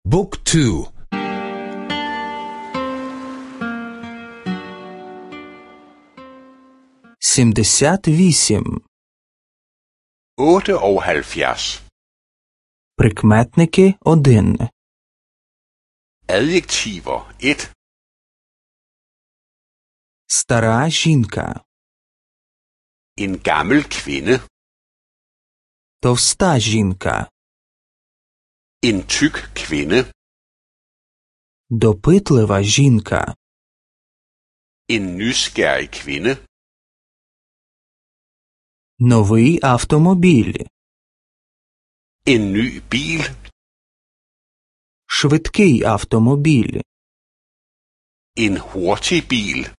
Book 2. 78. 78. Прикметники 1. Adjektiver 1. Стара жінка. En gammel kvinde. Товста жінка. En tyk kvinde. Допитлива жінка. En nysgerrig kvinde. Новий автомобіль. En ny bil. Швидкий автомобіль. En hurtig bil.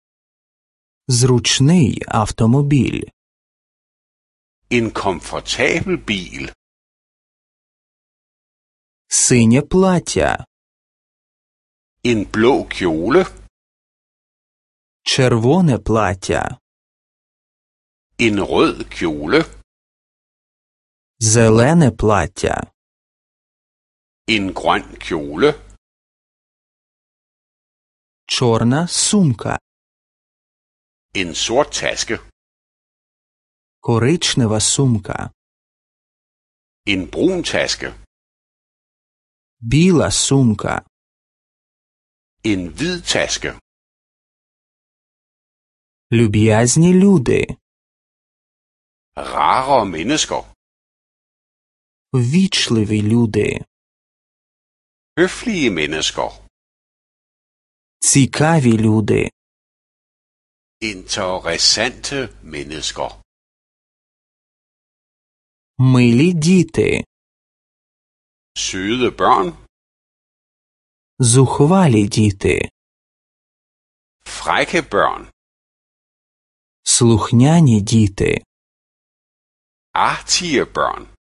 Зручний автомобіль. En komfortabel bil. Синє плаття. En blå kjole. Червоне плаття. En rød kjole. Зелене плаття. En grøn kjole. Чорна сумка. En sort taske. Коричнева сумка. En brun taske. Біла сумка. En hvid taske. Люб'язні люди. Rare mennesker. Ввічливі люди. Høflige mennesker. Цікаві люди. Interessante mennesker. Милі діти. Søde børn. Зухвалі діти. Frække børn. Слухняні діти. Artige børn.